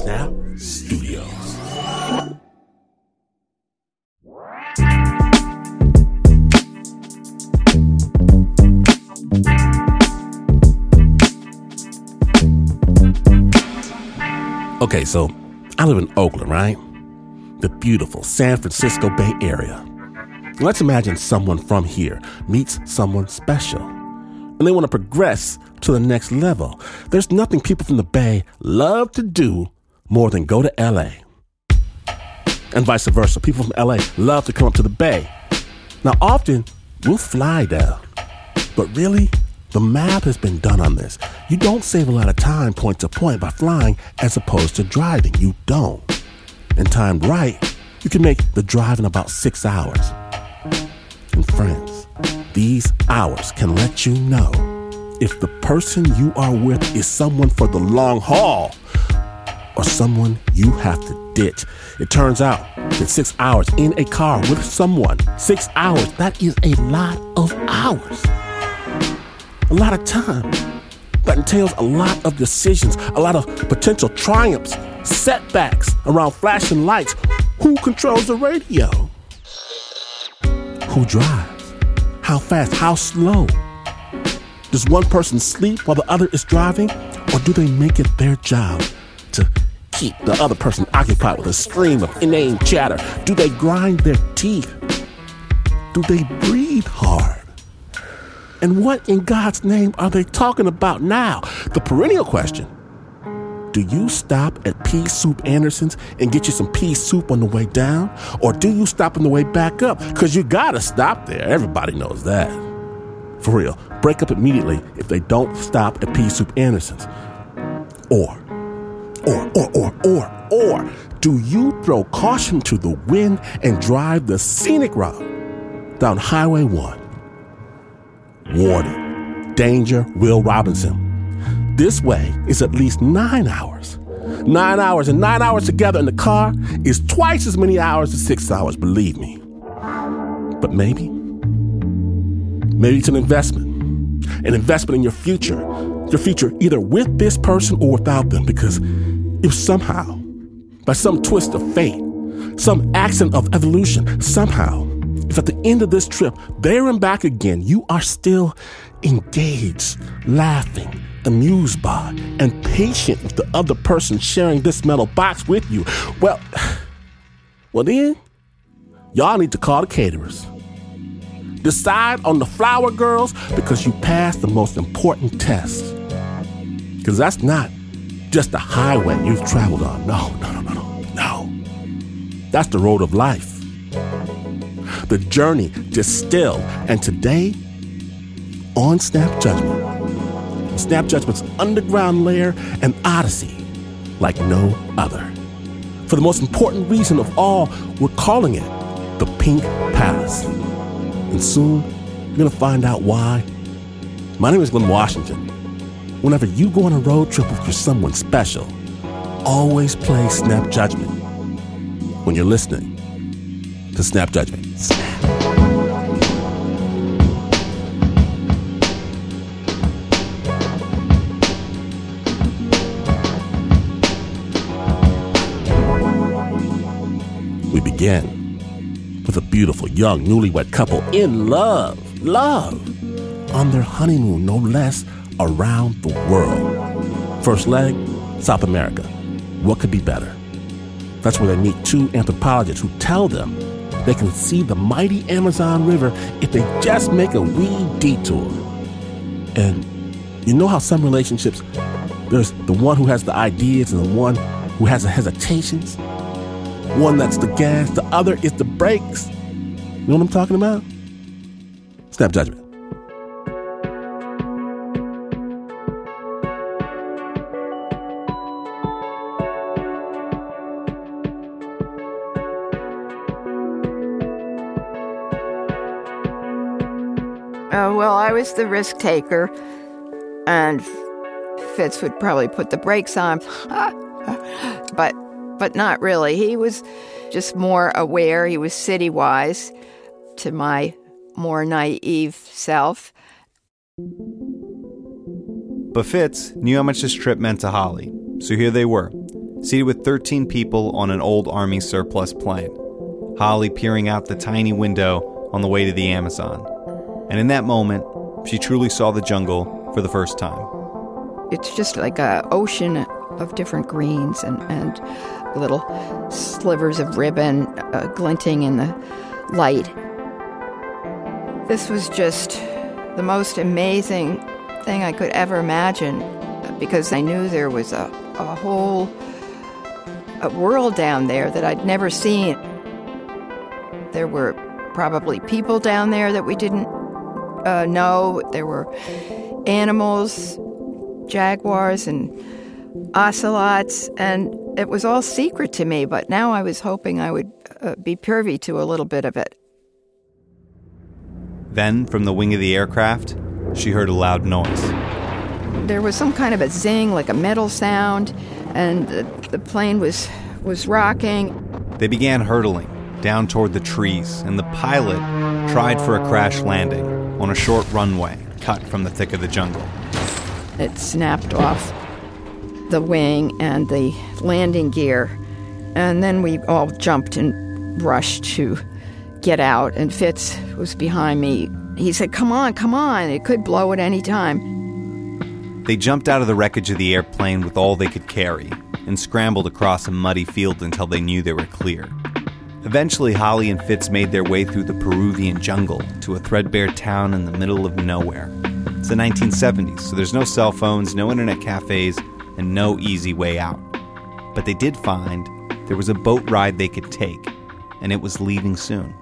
Snap Studios. Okay, so I live in Oakland, right? The beautiful San Francisco Bay Area. Let's imagine someone from here meets someone special, and they want to progress to the next level. There's nothing people from the Bay love to do more than go to LA. And vice versa. People from LA love to come up to the Bay. Now, often we'll fly down, but really, the math has been done on this. You don't save a lot of time point to point by flying as opposed to driving. You don't. And timed right, you can make the drive in about 6 hours. And friends, these hours can let you know if the person you are with is someone for the long haul or someone you have to ditch. It turns out that 6 hours in a car with someone, 6 hours, that is a lot of hours. A lot of time. That entails a lot of decisions, a lot of potential triumphs, setbacks around flashing lights. Who controls the radio? Who drives? How fast? How slow? Does one person sleep while the other is driving? Or do they make it their job to keep the other person occupied with a stream of inane chatter? Do they grind their teeth? Do they breathe hard? And what in God's name are they talking about now? The perennial question. Do you stop at Pea Soup Anderson's and get you some pea soup on the way down? Or do you stop on the way back up? Because you gotta stop there. Everybody knows that. For real, break up immediately if they don't stop at Pea Soup Anderson's. Or, do you throw caution to the wind and drive the scenic route down Highway 1? Warning, danger, Will Robinson. This way is at least 9 hours. 9 hours and 9 hours together in the car is twice as many hours as 6 hours, believe me. But maybe it's an investment in your future either with this person or without them, because if somehow, by some twist of fate, some accident of evolution, somehow, if at the end of this trip, there and back again, you are still engaged, laughing, amused by, and patient with the other person sharing this metal box with you, well then, y'all need to call the caterers. Decide on the flower girls because you passed the most important test. Because that's not just a highway you've traveled on. No. That's the road of life. The journey distilled. And today, on Snap Judgment, Snap Judgment's underground lair and odyssey like no other. For the most important reason of all, we're calling it the Pink Palace. And soon, you're going to find out why. My name is Glenn Washington. Whenever you go on a road trip with someone special, always play Snap Judgment when you're listening to Snap Judgment. We begin with a beautiful, young, newlywed couple in love, on their honeymoon, no less, around the world. First leg, South America. What could be better? That's where they meet two anthropologists who tell them they can see the mighty Amazon River if they just make a wee detour. And you know how some relationships, there's the one who has the ideas and the one who has the hesitations? One that's the gas, the other is the brakes. You know what I'm talking about? Snap Judgment. Well, I was the risk taker, and Fitz would probably put the brakes on, but not really. He was just more aware. He was city-wise to my more naive self. But Fitz knew how much this trip meant to Holly, so here they were, seated with 13 people on an old Army surplus plane, Holly peering out the tiny window on the way to the Amazon. And in that moment, she truly saw the jungle for the first time. It's just like an ocean of different greens and little slivers of ribbon glinting in the light. This was just the most amazing thing I could ever imagine, because I knew there was a whole world down there that I'd never seen. There were probably people down there that we didn't know. There were animals, jaguars and ocelots, and it was all secret to me, but now I was hoping I would be privy to a little bit of it. Then, from the wing of the aircraft, she heard a loud noise. There was some kind of a zing, like a metal sound, and the plane was rocking. They began hurtling down toward the trees, and the pilot tried for a crash landing on a short runway cut from the thick of the jungle. It snapped off the wing and the landing gear, and then we all jumped and rushed to get out, and Fitz was behind me. He said, come on, it could blow at any time. They jumped out of the wreckage of the airplane with all they could carry and scrambled across a muddy field until they knew they were clear. Eventually, Holly and Fitz made their way through the Peruvian jungle to a threadbare town in the middle of nowhere. It's the 1970s, so there's no cell phones, no internet cafes, and no easy way out. But they did find there was a boat ride they could take, and it was leaving soon.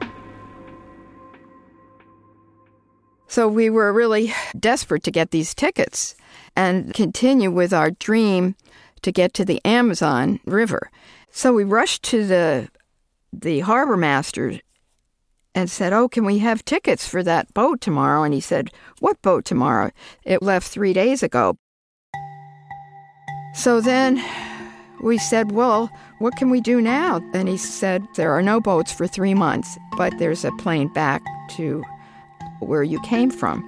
So we were really desperate to get these tickets and continue with our dream to get to the Amazon River. So we rushed to the harbor master and said, oh, can we have tickets for that boat tomorrow? And he said, what boat tomorrow? It left 3 days ago. So then we said, well, what can we do now? And he said, there are no boats for 3 months, but there's a plane back to where you came from.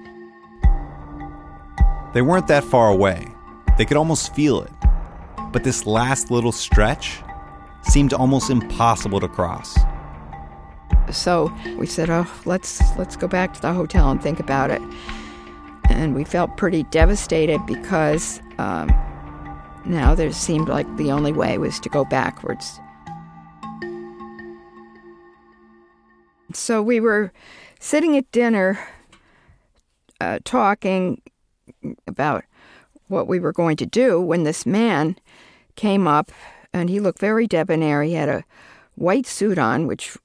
They weren't that far away. They could almost feel it. But this last little stretch seemed almost impossible to cross. So we said, oh, let's go back to the hotel and think about it. And we felt pretty devastated because now there seemed like the only way was to go backwards. So we were sitting at dinner talking about what we were going to do when this man came up, and he looked very debonair. He had a white suit on, which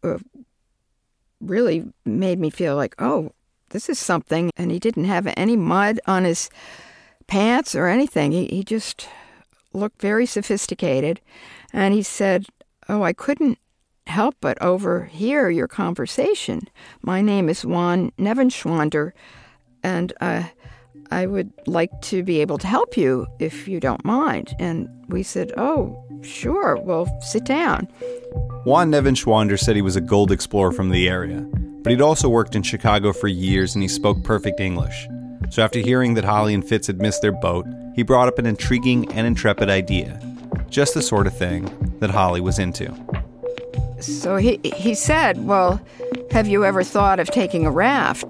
really made me feel like, oh, this is something. And he didn't have any mud on his pants or anything. He just looked very sophisticated. And he said, oh, I couldn't help but overhear your conversation. My name is Juan Nevenschwander, and I would like to be able to help you if you don't mind. And we said, oh, sure, well, sit down. Juan Nevenschwander said he was a gold explorer from the area, but he'd also worked in Chicago for years and he spoke perfect English. So after hearing that Holly and Fitz had missed their boat, he brought up an intriguing and intrepid idea. Just the sort of thing that Holly was into. So he said, well, have you ever thought of taking a raft?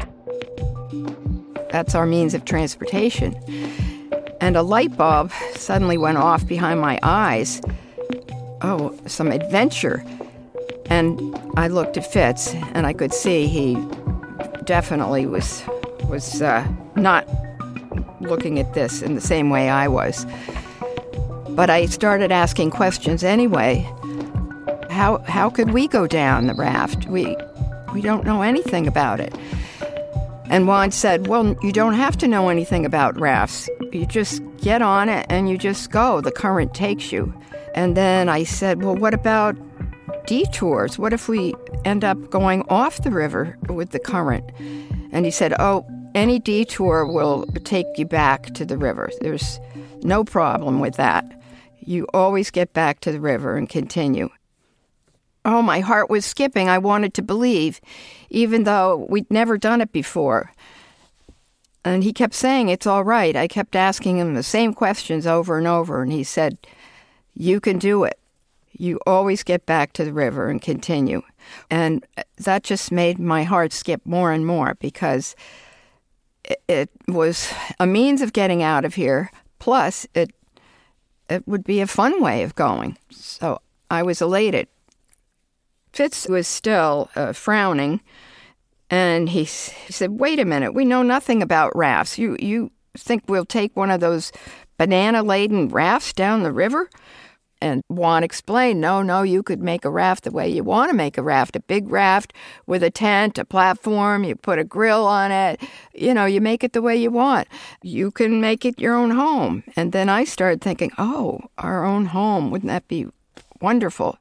That's our means of transportation. And a light bulb suddenly went off behind my eyes. Oh, some adventure. And I looked at Fitz, and I could see he definitely was not looking at this in the same way I was. But I started asking questions anyway. How could we go down the raft? We don't know anything about it. And Juan said, well, you don't have to know anything about rafts. You just get on it and you just go. The current takes you. And then I said, well, what about detours? What if we end up going off the river with the current? And he said, oh, any detour will take you back to the river. There's no problem with that. You always get back to the river and continue. Oh, my heart was skipping. I wanted to believe, even though we'd never done it before. And he kept saying, it's all right. I kept asking him the same questions over and over, and he said, You can do it. You always get back to the river and continue. And that just made my heart skip more and more, because it was a means of getting out of here, plus it would be a fun way of going. So I was elated. Fitz was still frowning, and he said, "Wait a minute, we know nothing about rafts. You think we'll take one of those banana-laden rafts down the river?" And Juan explained, no, you could make a raft the way you want to make a raft. A big raft with a tent, a platform, you put a grill on it. You make it the way you want. You can make it your own home. And then I started thinking, our own home, wouldn't that be wonderful?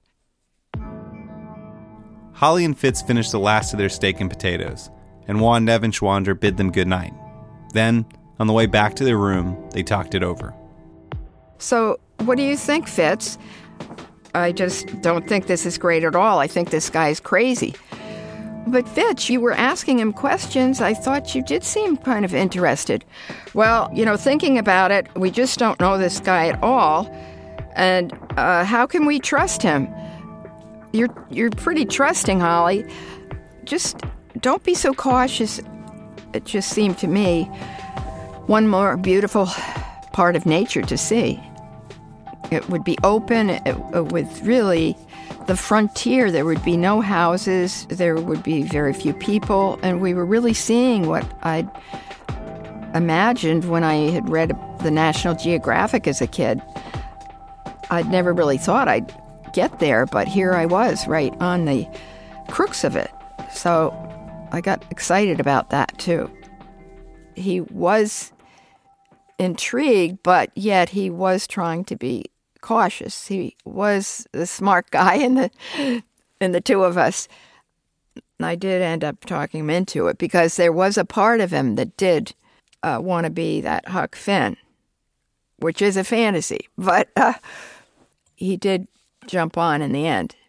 Holly and Fitz finished the last of their steak and potatoes, and Juan Nevenschwander bid them good night. Then, on the way back to their room, they talked it over. So, what do you think, Fitz? I just don't think this is great at all. I think this guy's crazy. But Fitz, you were asking him questions. I thought you did seem kind of interested. Well, thinking about it, we just don't know this guy at all. And how can we trust him? You're pretty trusting, Holly. Just don't be so cautious. It just seemed to me one more beautiful part of nature to see. It would be open with really the frontier. There would be no houses. There would be very few people. And we were really seeing what I'd imagined when I had read the National Geographic as a kid. I'd never really thought I'd get there, but here I was right on the crux of it. So I got excited about that too. He was intrigued, but yet he was trying to be cautious. He was the smart guy in the two of us. I did end up talking him into it, because there was a part of him that did want to be that Huck Finn, which is a fantasy, but he did jump on in the end.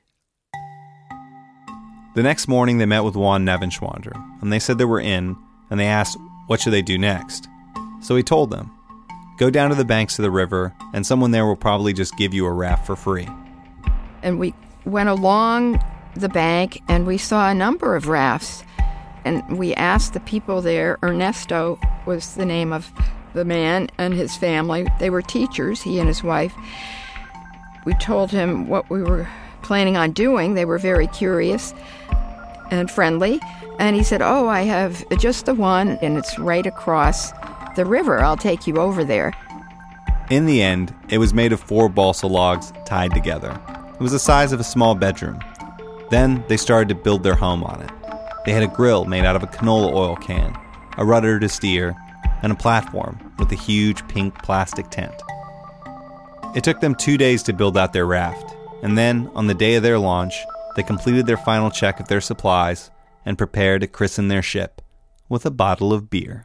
The next morning, they met with Juan Nevenschwander, and they said they were in, and they asked, what should they do next? So he told them, go down to the banks of the river, and someone there will probably just give you a raft for free. And we went along the bank, and we saw a number of rafts. And we asked the people there, Ernesto was the name of the man and his family. They were teachers, he and his wife. We told him what we were planning on doing. They were very curious and friendly. And he said, I have just the one, and it's right across the river. I'll take you over there. In the end, it was made of 4 balsa logs tied together. It was the size of a small bedroom. Then they started to build their home on it. They had a grill made out of a canola oil can, a rudder to steer, and a platform with a huge pink plastic tent. It took them 2 days to build out their raft, and then, on the day of their launch, they completed their final check of their supplies and prepared to christen their ship with a bottle of beer.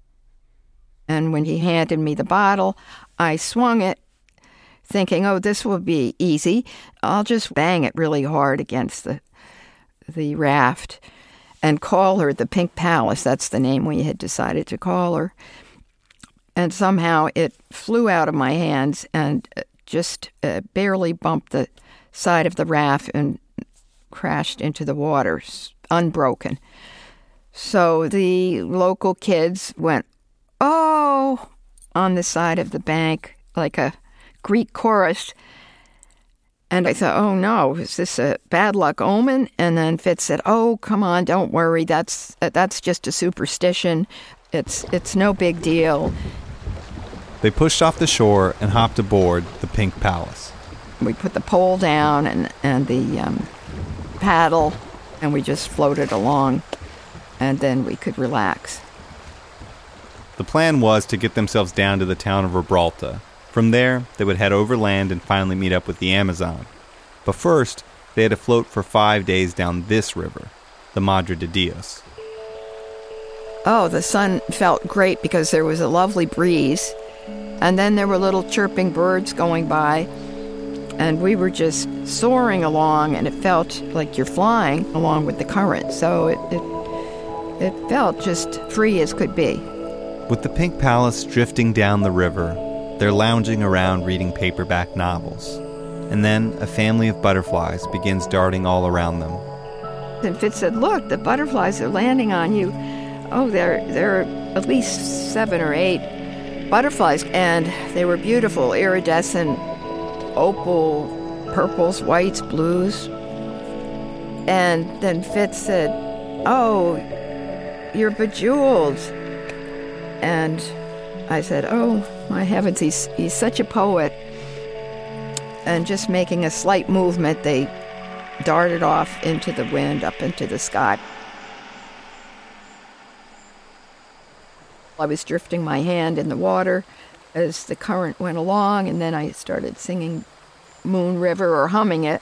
And when he handed me the bottle, I swung it, thinking, this will be easy. I'll just bang it really hard against the raft and call her the Pink Palace. That's the name we had decided to call her. And somehow it flew out of my hands and just barely bumped the side of the raft and crashed into the water, unbroken. So the local kids went, "Oh," on the side of the bank, like a Greek chorus. And I thought, oh no, is this a bad luck omen? And then Fitz said, "Oh, come on, don't worry. That's just a superstition. It's no big deal." They pushed off the shore and hopped aboard the Pink Palace. We put the pole down and the paddle, and we just floated along, and then we could relax. The plan was to get themselves down to the town of Gibraltar. From there, they would head overland and finally meet up with the Amazon. But first, they had to float for 5 days down this river, the Madre de Dios. The sun felt great because there was a lovely breeze, and then there were little chirping birds going by, and we were just soaring along, and it felt like you're flying along with the current, so it felt just free as could be. With the Pink Palace drifting down the river, they're lounging around reading paperback novels. And then a family of butterflies begins darting all around them. And Fitz said, "Look, the butterflies are landing on you." Oh, there are at least 7 or 8 butterflies, and they were beautiful, iridescent, opal, purples, whites, blues. And then Fitz said, "Oh, you're bejeweled." And I said, "Oh, my heavens, he's such a poet." And just making a slight movement, they darted off into the wind, up into the sky. I was drifting my hand in the water as the current went along, and then I started singing Moon River, or humming it.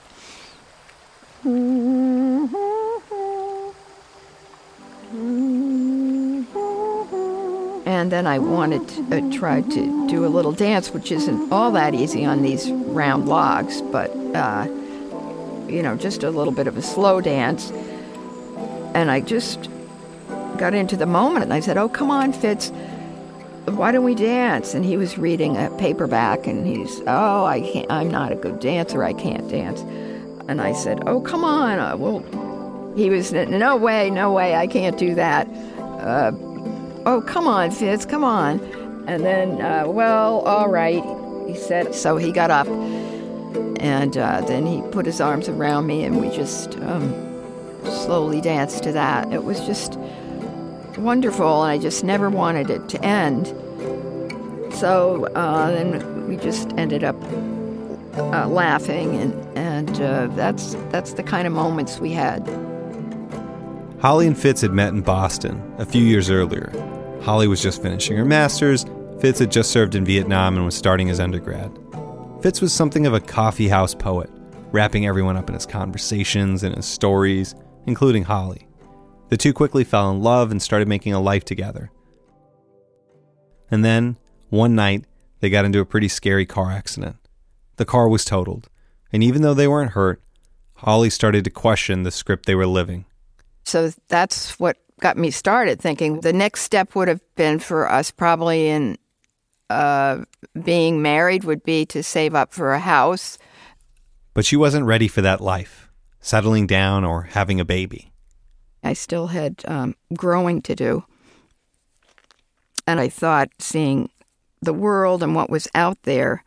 And then I wanted to try to do a little dance, which isn't all that easy on these round logs, but just a little bit of a slow dance. And I just got into the moment, and I said, "Oh, come on, Fitz, why don't we dance?" And he was reading a paperback, and I'm not a good dancer, I can't dance. And I said, "Oh, come on, he was, no way, I can't do that. Oh, come on, Fitz, come on." And then, all right, he said. So he got up, and then he put his arms around me, and we just slowly danced to that. It was just wonderful, and I just never wanted it to end. So then we just ended up laughing, and that's the kind of moments we had. Holly and Fitz had met in Boston a few years earlier. Holly was just finishing her master's. Fitz had just served in Vietnam and was starting his undergrad. Fitz was something of a coffee house poet, wrapping everyone up in his conversations and his stories, including Holly. The two quickly fell in love and started making a life together. And then, one night, they got into a pretty scary car accident. The car was totaled, and even though they weren't hurt, Holly started to question the script they were living. So that's what got me started thinking the next step would have been for us probably in being married would be to save up for a house. But she wasn't ready for that life, settling down or having a baby. I still had growing to do. And I thought seeing the world and what was out there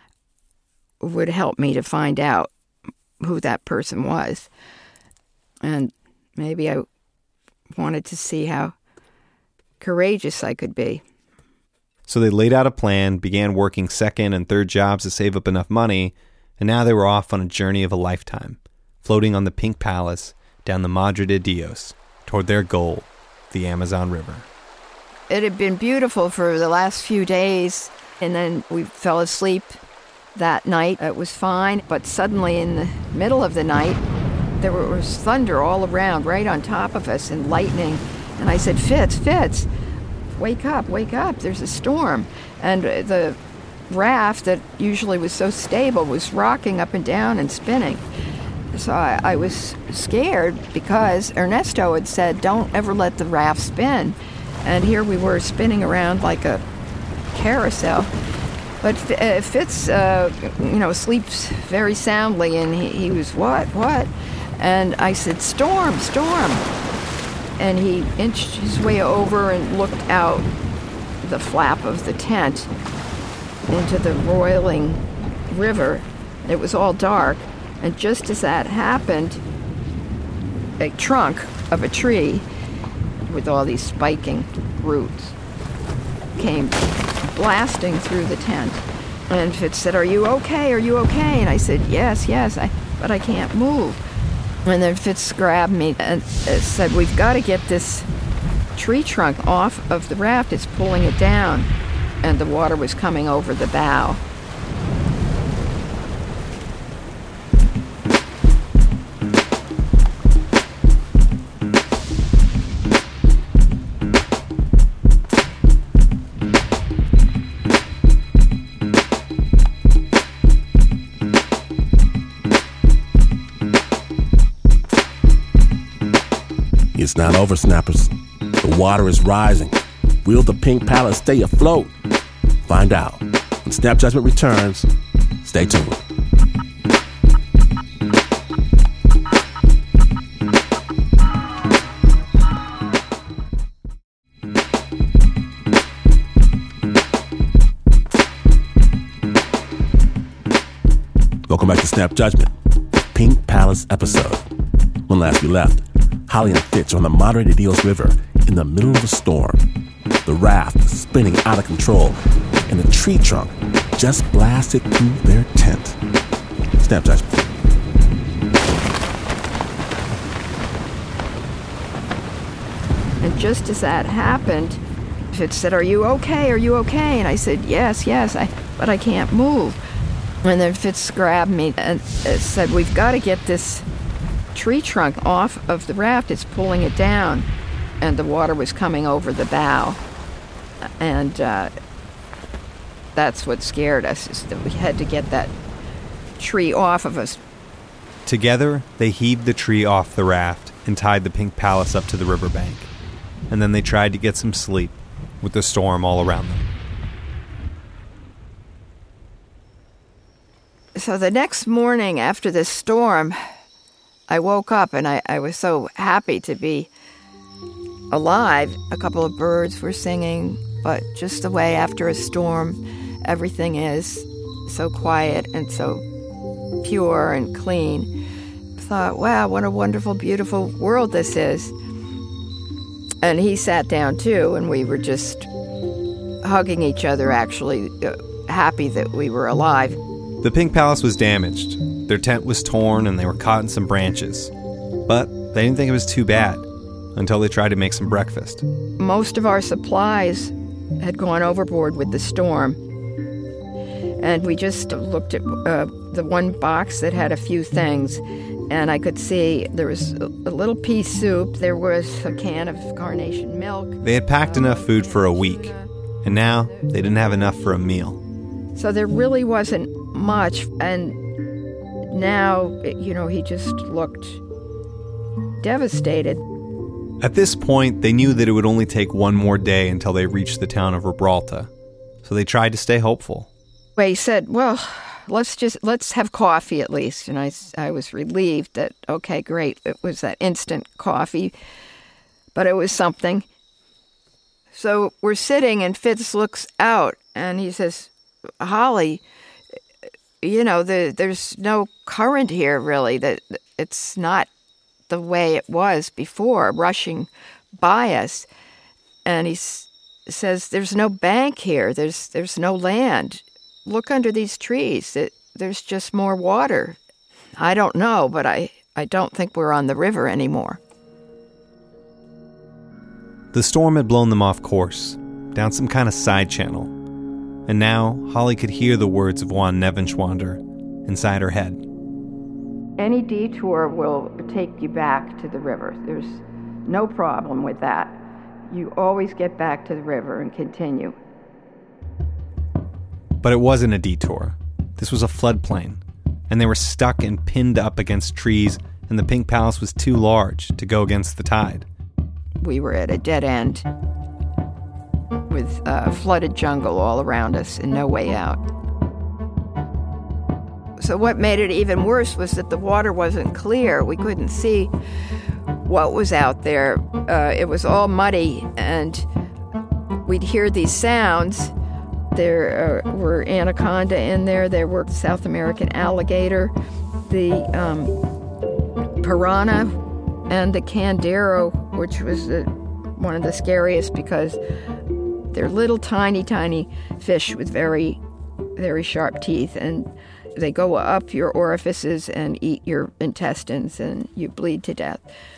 would help me to find out who that person was. And maybe I wanted to see how courageous I could be. So they laid out a plan, began working second and third jobs to save up enough money, and now they were off on a journey of a lifetime, floating on the Pink Palace down the Madre de Dios toward their goal, the Amazon River. It had been beautiful for the last few days, and then we fell asleep that night. It was fine, but suddenly in the middle of the night, there was thunder all around, right on top of us, and lightning. And I said, Fitz, wake up, there's a storm. And the raft that usually was so stable was rocking up and down and spinning. So I was scared because Ernesto had said, don't ever let the raft spin. And here we were spinning around like a carousel. But Fitz, sleeps very soundly, and he was, what? And I said, storm. And he inched his way over and looked out the flap of the tent into the roiling river. It was all dark. And just as that happened, a trunk of a tree with all these spiking roots came blasting through the tent. And Fitz said, Are you okay? And I said, yes, but I can't move. And then Fitz grabbed me and said, we've got to get this tree trunk off of the raft. It's pulling it down. And the water was coming over the bow. It's not over, snappers. The water is rising. Will the Pink Palace stay afloat? Find out when Snap Judgment returns. Stay tuned. Welcome back to Snap Judgment, Pink Palace episode. When last we left, Holly and Fitz are on the Madre de Dios River in the middle of a storm. The raft spinning out of control, and the tree trunk just blasted through their tent. Snap Judgment. And just as that happened, Fitz said, "Are you okay? Are you okay?" And I said, yes, but I can't move. And then Fitz grabbed me and said, "We've got to get this tree trunk off of the raft. It's pulling it down." And the water was coming over the bow. And that's what scared us, is that we had to get that tree off of us. Together, they heaved the tree off the raft and tied the Pink Palace up to the riverbank. And then they tried to get some sleep with the storm all around them. So the next morning after this storm, I woke up and I was so happy to be alive. A couple of birds were singing, but just the way after a storm everything is, so quiet and so pure and clean. I thought, wow, what a wonderful, beautiful world this is. And he sat down too, and we were just hugging each other, actually, happy that we were alive. The Pink Palace was damaged. Their tent was torn and they were caught in some branches. But they didn't think it was too bad until they tried to make some breakfast. Most of our supplies had gone overboard with the storm. And we just looked at the one box that had a few things. And I could see there was a little pea soup. There was a can of carnation milk. They had packed enough food for a week. And now they didn't have enough for a meal. So there really wasn't much, and now, he just looked devastated. At this point, they knew that it would only take one more day until they reached the town of Gibraltar, so they tried to stay hopeful. Well, he said, well, let's have coffee at least, and I was relieved that, okay, great, it was that instant coffee, but it was something. So we're sitting, and Fitz looks out, and he says, "Holly, there's no current here, really. That it's not the way it was before, rushing by us." And he says, "There's no bank here. There's no land. Look under these trees. There's just more water. I don't know, but I don't think we're on the river anymore." The storm had blown them off course, down some kind of side channel. And now, Holly could hear the words of Juan Nevenschwander inside her head. "Any detour will take you back to the river. There's no problem with that. You always get back to the river and continue." But it wasn't a detour. This was a floodplain, and they were stuck and pinned up against trees, and the Pink Palace was too large to go against the tide. We were at a dead end, with flooded jungle all around us and no way out. So what made it even worse was that the water wasn't clear. We couldn't see what was out there. It was all muddy, and we'd hear these sounds. There were anaconda in there. There were South American alligator, the piranha, and the candero, which was one of the scariest because they're little tiny fish with very, very sharp teeth, and they go up your orifices and eat your intestines, and you bleed to death.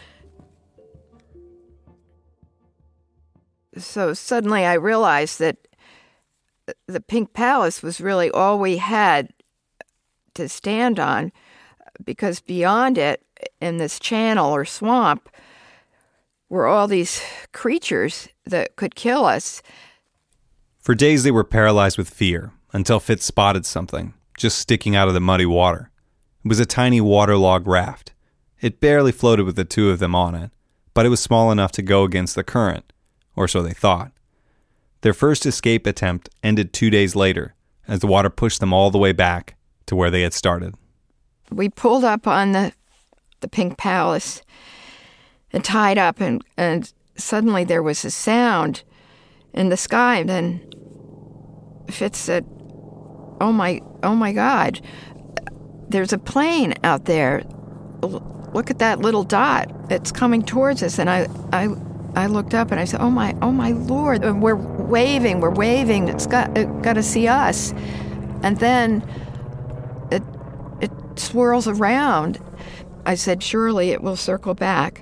So suddenly I realized that the Pink Palace was really all we had to stand on, because beyond it, in this channel or swamp, were all these creatures that could kill us. For days they were paralyzed with fear, until Fitz spotted something, just sticking out of the muddy water. It was a tiny waterlogged raft. It barely floated with the two of them on it, but it was small enough to go against the current, or so they thought. Their first escape attempt ended 2 days later, as the water pushed them all the way back to where they had started. We pulled up on the Pink Palace and tied up, and suddenly there was a sound in the sky. And then Fitz said, oh my God, there's a plane out there. Look at that little dot. It's coming towards us. And I looked up and I said, oh my Lord. And we're waving. It's got to see us. And then it swirls around. I said, surely it will circle back.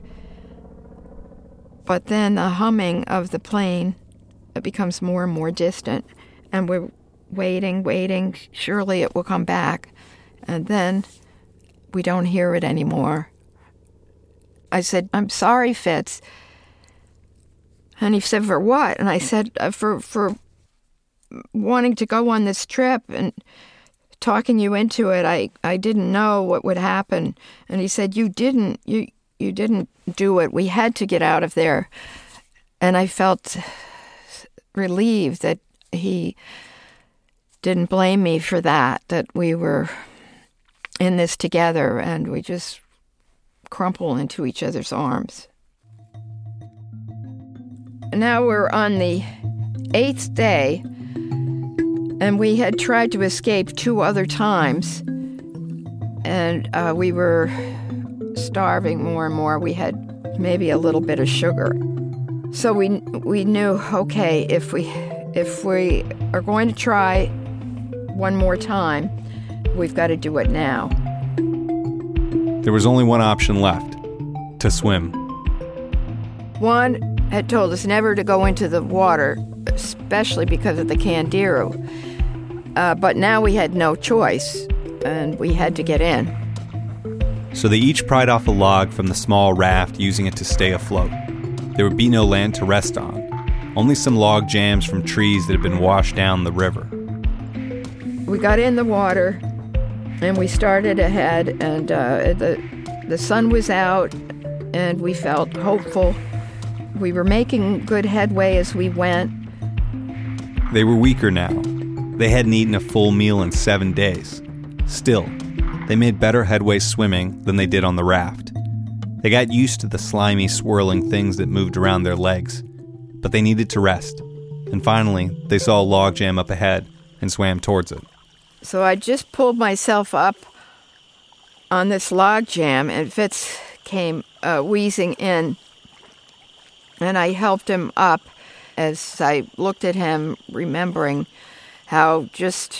But then the humming of the plane, it becomes more and more distant. And we're waiting. Surely it will come back. And then we don't hear it anymore. I said, I'm sorry, Fitz. And he said, for what? And I said, for wanting to go on this trip and talking you into it. I didn't know what would happen. And he said, you didn't do it. We had to get out of there. And I felt relieved that he didn't blame me for that we were in this together, and we just crumple into each other's arms. Now we're on the 8th day, and we had tried to escape 2 other times, and we were starving more and more. We had maybe a little bit of sugar. So we knew, okay, if we are going to try one more time, we've got to do it now. There was only one option left, to swim. One had told us never to go into the water, especially because of the Candiru. But now we had no choice, and we had to get in. So they each pried off a log from the small raft, using it to stay afloat. There would be no land to rest on, only some log jams from trees that had been washed down the river. We got in the water, and we started ahead, and the sun was out, and we felt hopeful. We were making good headway as we went. They were weaker now. They hadn't eaten a full meal in 7 days. Still, they made better headway swimming than they did on the raft. They got used to the slimy, swirling things that moved around their legs, but they needed to rest. And finally, they saw a logjam up ahead and swam towards it. So I just pulled myself up on this logjam, and Fitz came wheezing in, and I helped him up as I looked at him, remembering how just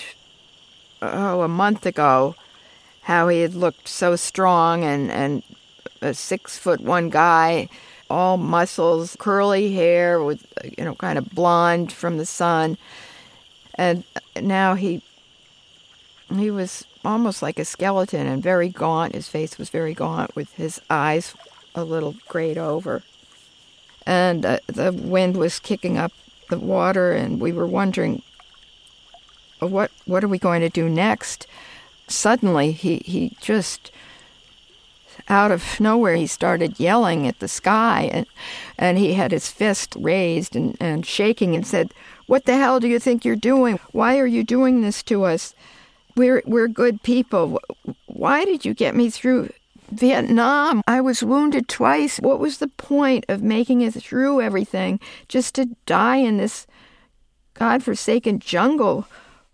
a month ago, how he had looked so strong and a 6'1" guy, all muscles, curly hair with, kind of blonde from the sun. And now he was almost like a skeleton and very gaunt. His face was very gaunt with his eyes a little grayed over. And the wind was kicking up the water, and we were wondering, what are we going to do next? Suddenly, he just, out of nowhere, he started yelling at the sky, and he had his fist raised and shaking and said, "What the hell do you think you're doing? Why are you doing this to us? We're good people. Why did you get me through Vietnam? I was wounded twice. What was the point of making it through everything just to die in this godforsaken jungle?"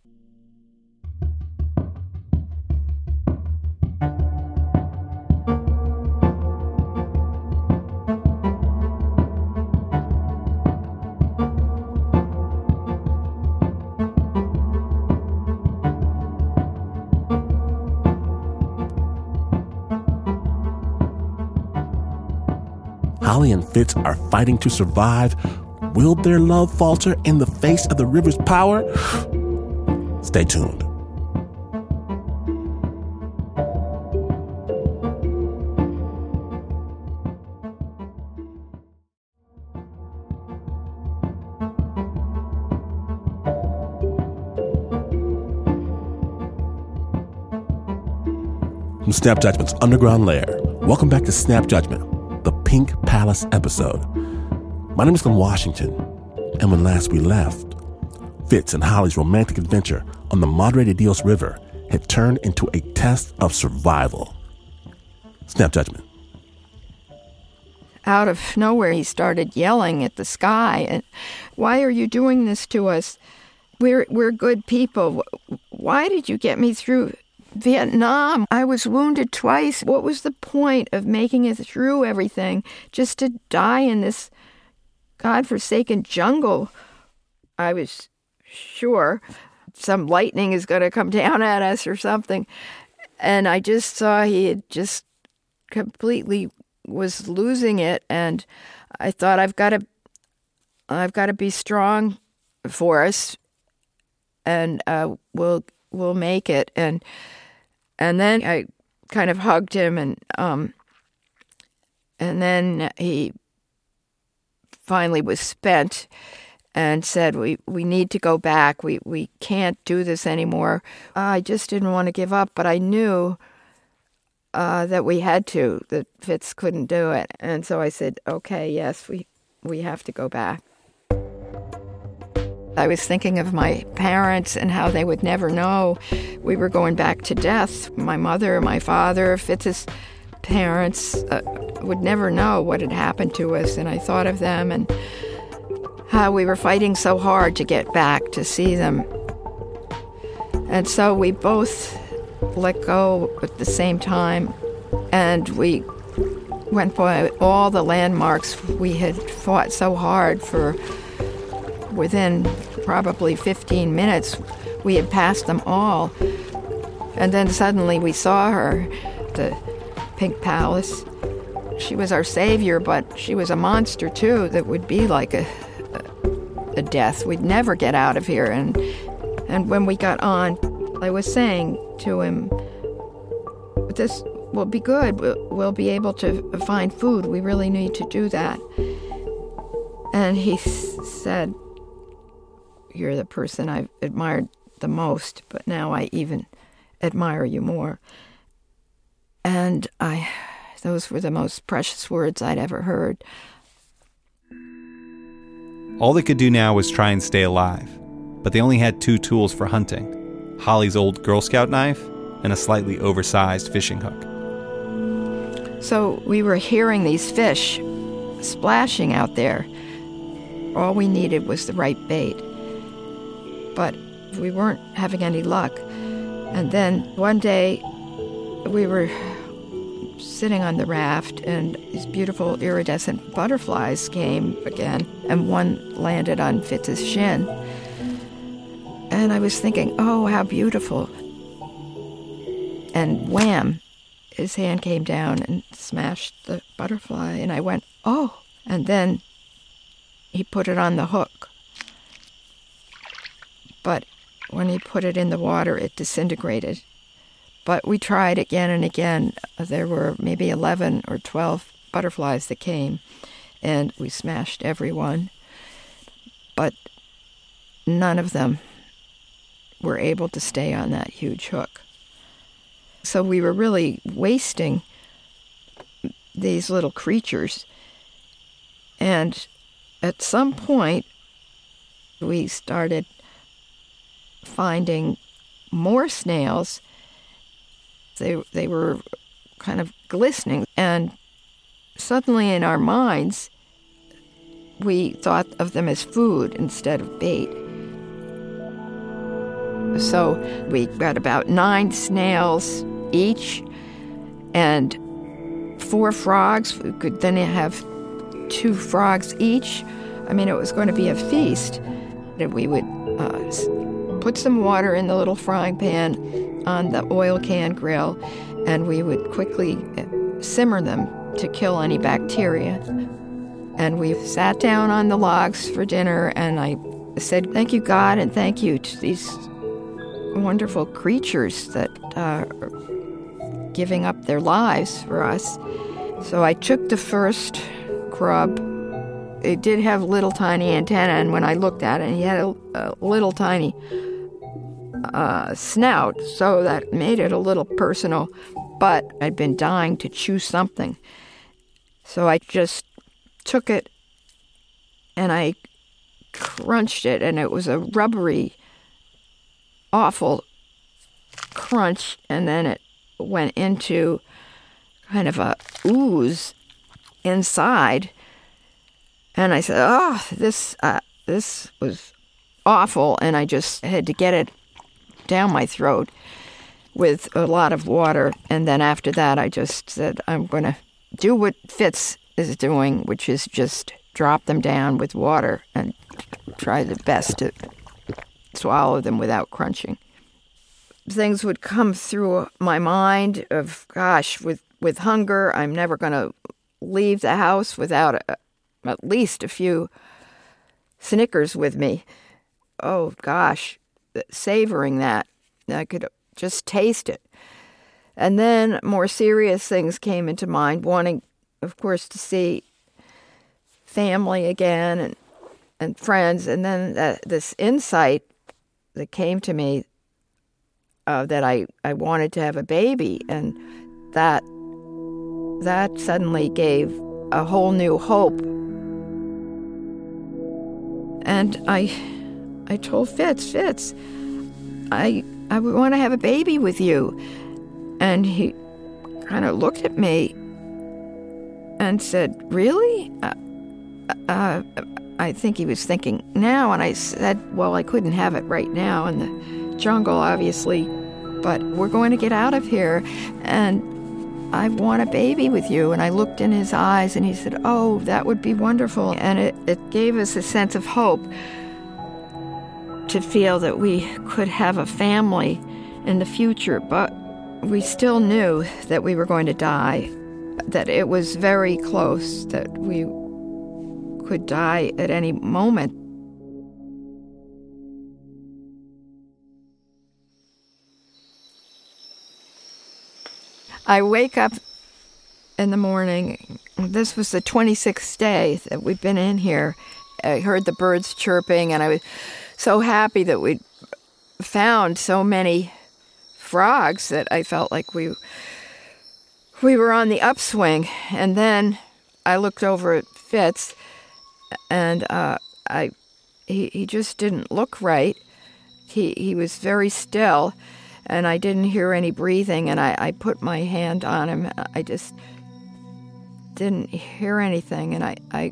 Holly and Fitz are fighting to survive. Will their love falter in the face of the river's power? Stay tuned. From Snap Judgment's Underground Lair, welcome back to Snap Judgment, the Pink Palace episode. My name is Glenn Washington, and when last we left, Fitz and Holly's romantic adventure on the Madre de Dios River had turned into a test of survival. Snap Judgment. Out of nowhere, he started yelling at the sky, and "Why are you doing this to us? We're good people. Why did you get me through Vietnam. I was wounded twice. What was the point of making it through everything just to die in this godforsaken jungle? I was sure some lightning is going to come down at us or something. And I just saw he had just completely was losing it. And I thought, I've got to be strong for us, and we'll make it. And then I kind of hugged him, and then he finally was spent and said, we need to go back. We can't do this anymore. I just didn't want to give up, but I knew that we had to, that Fitz couldn't do it. And so I said, okay, yes, we have to go back. I was thinking of my parents and how they would never know we were going back to death. My mother, my father, Fitz's parents would never know what had happened to us. And I thought of them and how we were fighting so hard to get back to see them. And so we both let go at the same time, and we went by all the landmarks we had fought so hard for. Within probably 15 minutes, we had passed them all. And then suddenly we saw her, the Pink Palace. She was our savior, but she was a monster too that would be like a death. We'd never get out of here. And when we got on, I was saying to him, this will be good. We'll be able to find food. We really need to do that. And he said, you're the person I've admired the most, but now I even admire you more. And those were the most precious words I'd ever heard. All they could do now was try and stay alive, but they only had 2 tools for hunting: Holly's old Girl Scout knife and a slightly oversized fishing hook. So we were hearing these fish splashing out there. All we needed was the right bait. But we weren't having any luck. And then one day we were sitting on the raft, and these beautiful iridescent butterflies came again, and one landed on Fitz's shin. And I was thinking, oh, how beautiful. And wham, his hand came down and smashed the butterfly, and I went, oh. And then he put it on the hook. But when he put it in the water, it disintegrated. But we tried again and again. There were maybe 11 or 12 butterflies that came, and we smashed every one. But none of them were able to stay on that huge hook. So we were really wasting these little creatures. And at some point, we started finding more snails. They were kind of glistening, and suddenly in our minds, we thought of them as food instead of bait. So we got about 9 snails each and 4 frogs. We could then have 2 frogs each. I mean, it was going to be a feast. We would put some water in the little frying pan on the oil can grill, and we would quickly simmer them to kill any bacteria. And we sat down on the logs for dinner, and I said, thank you, God, and thank you to these wonderful creatures that are giving up their lives for us. So I took the first grub. It did have little tiny antenna, and when I looked at it, he had a little tiny snout, so that made it a little personal, but I'd been dying to chew something. So I just took it and I crunched it, and it was a rubbery, awful crunch, and then it went into kind of a ooze inside. And I said, oh, this was awful, and I just had to get it down my throat. with a lot of water. And then after that, I just said, I'm going to do what Fitz is doing, which is just drop them down with water and try the best to swallow them without crunching. Things would come through my mind of, gosh, with hunger, I'm never going to leave the house without at least a few Snickers with me. Oh, gosh, savoring that. I could just taste it. And then more serious things came into mind, wanting, of course, to see family again and friends. And then this insight that came to me that I wanted to have a baby, and that suddenly gave a whole new hope. And I told Fitz, I want to have a baby with you. And he kind of looked at me and said, really? I think he was thinking now. And I said, well, I couldn't have it right now in the jungle, obviously, but we're going to get out of here, and I want a baby with you. And I looked in his eyes, and he said, oh, that would be wonderful. And it gave us a sense of hope to feel that we could have a family in the future. But we still knew that we were going to die, that it was very close, that we could die at any moment. I wake up in the morning. This was the 26th day that we've been in here. I heard the birds chirping, and I was so happy that we'd found so many frogs that I felt like we were on the upswing. And then I looked over at Fitz, and he just didn't look right. He was very still, and I didn't hear any breathing, and I put my hand on him. I just didn't hear anything, and I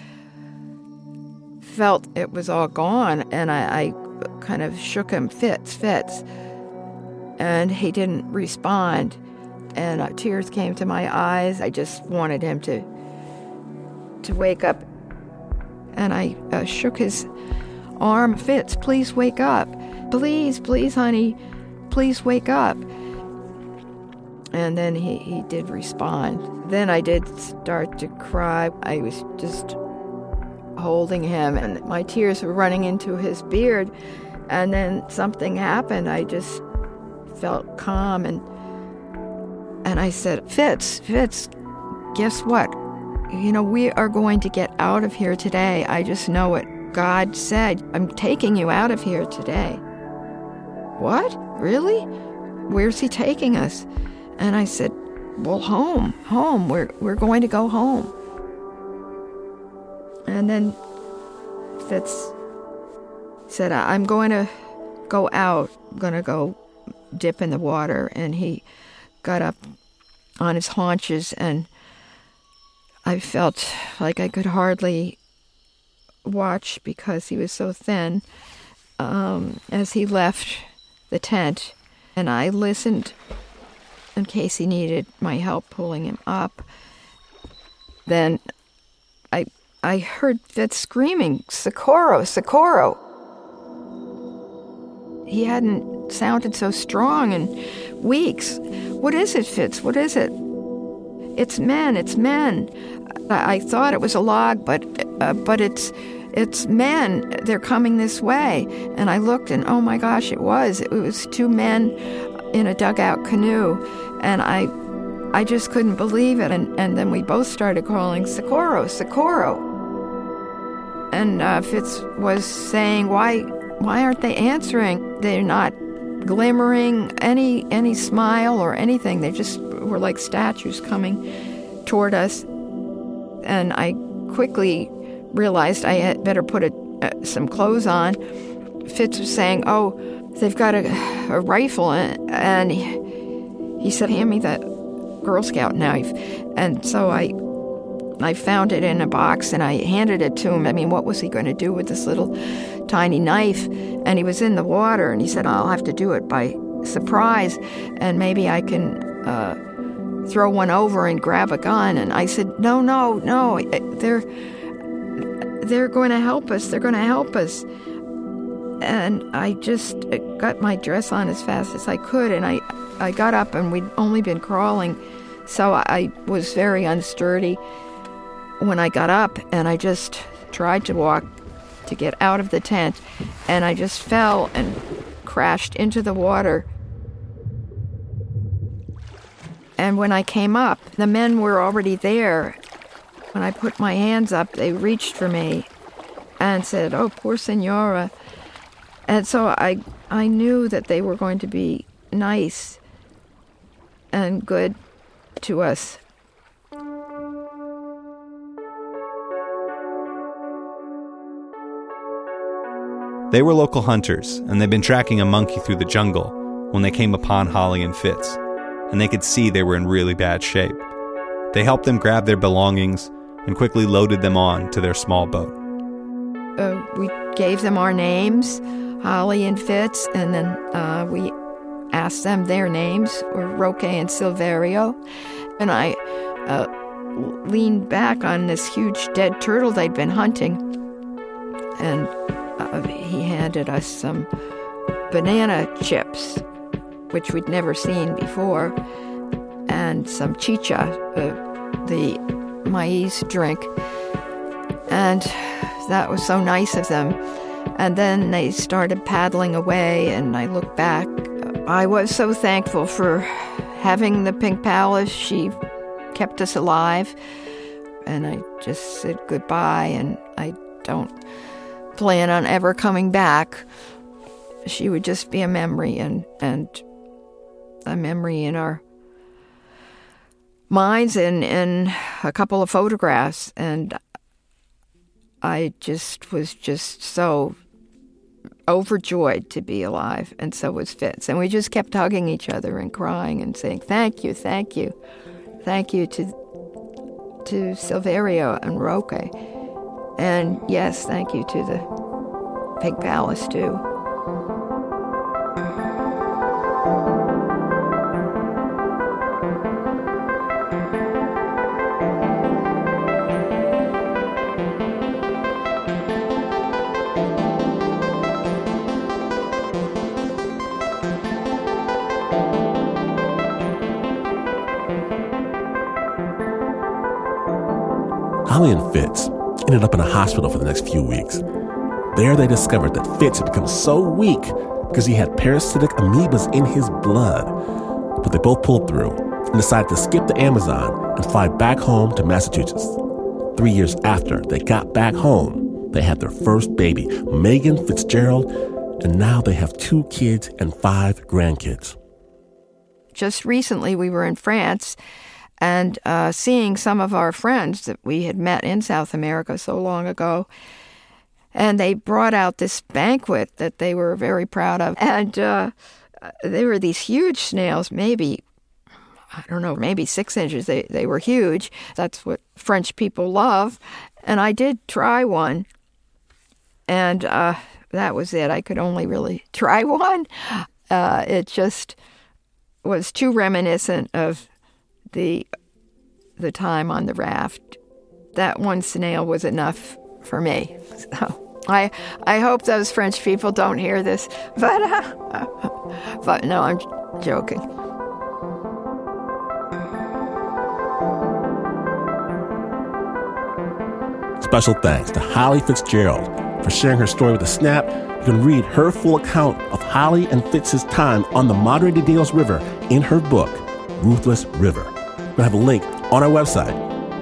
felt it was all gone, and I kind of shook him, Fitz, and he didn't respond, and tears came to my eyes. I just wanted him to wake up, and I shook his arm. Fitz, please wake up. Please, honey, please wake up. And then he did respond. Then I did start to cry. I was just holding him, and my tears were running into his beard. And then something happened. I just felt calm, and I said, Fitz, guess what? We are going to get out of here today. I just know what God said. I'm taking you out of here today. What? Really? Where's he taking us? And I said, well, home. We're going to go home. And then Fitz said, I'm going to go out. I'm going to go dip in the water. And he got up on his haunches, and I felt like I could hardly watch because he was so thin as he left the tent. And I listened in case he needed my help pulling him up. Then I heard Fitz screaming, Socorro, Socorro. He hadn't sounded so strong in weeks. What is it, Fitz? What is it? It's men. I thought it was a log, but it's men. They're coming this way. And I looked, and oh my gosh, it was two men in a dugout canoe, and I just couldn't believe it. And then we both started calling, Socorro, Socorro. And Fitz was saying, why aren't they answering? They're not glimmering any smile or anything. They just were like statues coming toward us. And I quickly realized I had better put some clothes on. Fitz was saying, oh, they've got a rifle, and he said, hand me that Girl Scout knife. And so I found it in a box, and I handed it to him. I mean, what was he going to do with this little tiny knife? And he was in the water, and he said, I'll have to do it by surprise, and maybe I can throw one over and grab a gun. And I said, no, they're going to help us. They're going to help us. And I just got my dress on as fast as I could, and I got up, and we'd only been crawling, so I was very unsturdy when I got up, and I just tried to walk to get out of the tent, and I just fell and crashed into the water. And when I came up, the men were already there. When I put my hands up, they reached for me and said, "Oh, poor Senora." And so I knew that they were going to be nice and good to us. They were local hunters, and they'd been tracking a monkey through the jungle when they came upon Holly and Fitz, and they could see they were in really bad shape. They helped them grab their belongings and quickly loaded them on to their small boat. We gave them our names, Holly and Fitz, and then we asked them their names, were Roque and Silverio. And I leaned back on this huge dead turtle they'd been hunting, and he handed us some banana chips, which we'd never seen before, and some chicha, the maize drink. And that was so nice of them. And then they started paddling away, and I looked back. I was so thankful for having the Pink Palace. She kept us alive. And I just said goodbye, and I don't plan on ever coming back. She would just be a memory, and a memory in our minds and in a couple of photographs. And I just was just so overjoyed to be alive, and so was Fitz. And we just kept hugging each other and crying and saying, thank you, thank you. Thank you to Silverio and Roque. And yes, thank you to the Pink Palace, too. Holly and Fitz ended up in a hospital for the next few weeks. There they discovered that Fitz had become so weak because he had parasitic amoebas in his blood. But they both pulled through and decided to skip the Amazon and fly back home to Massachusetts. 3 years after they got back home, they had their first baby, Megan Fitzgerald, and now they have 2 kids and 5 grandkids. Just recently we were in France, and seeing some of our friends that we had met in South America so long ago. And they brought out this banquet that they were very proud of. And they were these huge snails, maybe 6 inches. They were huge. That's what French people love. And I did try one. And that was it. I could only really try one. It just was too reminiscent of the time on the raft. That one snail was enough for me. So I hope those French people don't hear this, but no, I'm joking. Special thanks to Holly Fitzgerald for sharing her story with The Snap. You can read her full account of Holly and Fitz's time on the Madre de Dios River in her book, Ruthless River. We'll have a link on our website,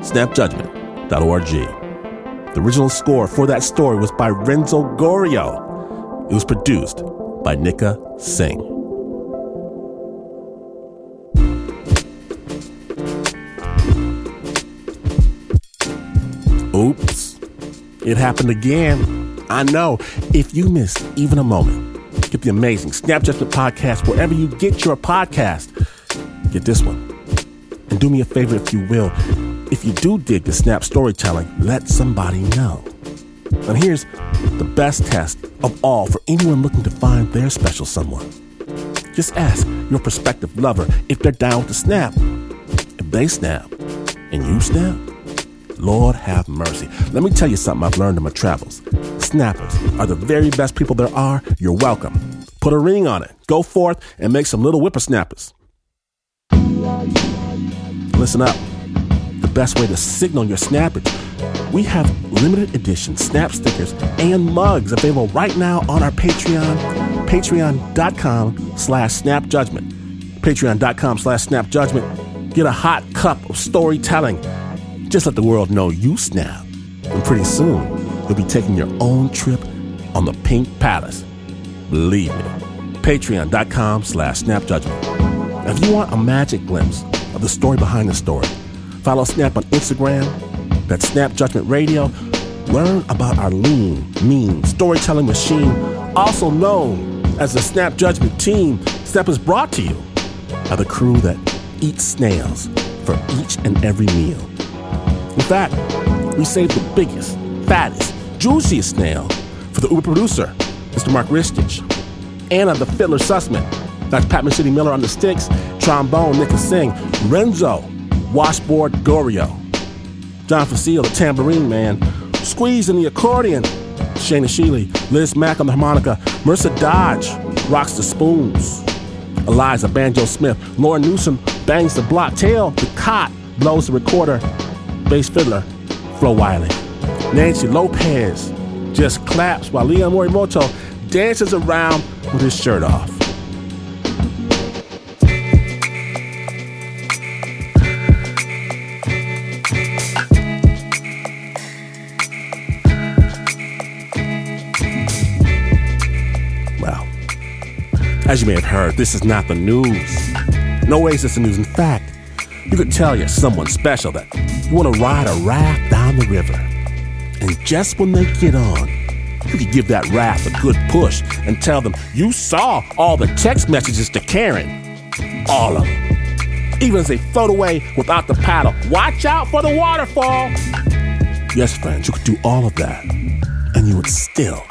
snapjudgment.org. The original score for that story was by Renzo Gorio. It was produced by Nika Singh. Oops, it happened again. I know. If you missed even a moment, get the amazing Snap Judgment podcast wherever you get your podcast. Get this one. And do me a favor, if you will. If you do dig the Snap storytelling, let somebody know. And here's the best test of all for anyone looking to find their special someone. Just ask your prospective lover if they're down to snap. If they snap and you snap, Lord have mercy. Let me tell you something I've learned in my travels. Snappers are the very best people there are. You're welcome. Put a ring on it. Go forth and make some little whippersnappers. Listen up. The best way to signal your snappage. We have limited edition snap stickers and mugs available right now on our Patreon. Patreon.com/snapjudgment. Patreon.com/snapjudgment. Get a hot cup of storytelling. Just let the world know you snap. And pretty soon, you'll be taking your own trip on the Pink Palace. Believe me. Patreon.com/snapjudgment. If you want a magic glimpse of the story behind the story, follow Snap on Instagram. That's Snap Judgment Radio. Learn about our lean, mean storytelling machine, also known as the Snap Judgment Team. Snap is brought to you by the crew that eats snails for each and every meal. In fact, we saved the biggest, fattest, juiciest snail for the Uber producer, Mr. Mark Ristich, Anna the Fiddler Sussman, that's Pat City Miller on the sticks, trombone Nika Singh, Renzo, washboard Gorio, John Facile, the tambourine man, Squeeze in the accordion, Shayna Sheely, Liz Mack on the harmonica, Mercer Dodge rocks the spoons, Eliza Banjo Smith, Lauren Newsom bangs the block, Tail the cot blows the recorder, bass fiddler Flo Wiley, Nancy Lopez just claps while Leon Morimoto dances around with his shirt off. As you may have heard, this is not the news. No way is this the news. In fact, you could tell you're someone special that you want to ride a raft down the river. And just when they get on, you could give that raft a good push and tell them you saw all the text messages to Karen. All of them. Even as they float away without the paddle. Watch out for the waterfall. Yes, friends, you could do all of that. And you would still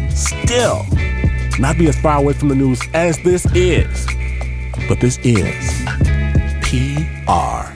not be as far away from the news as this is. But this is PR.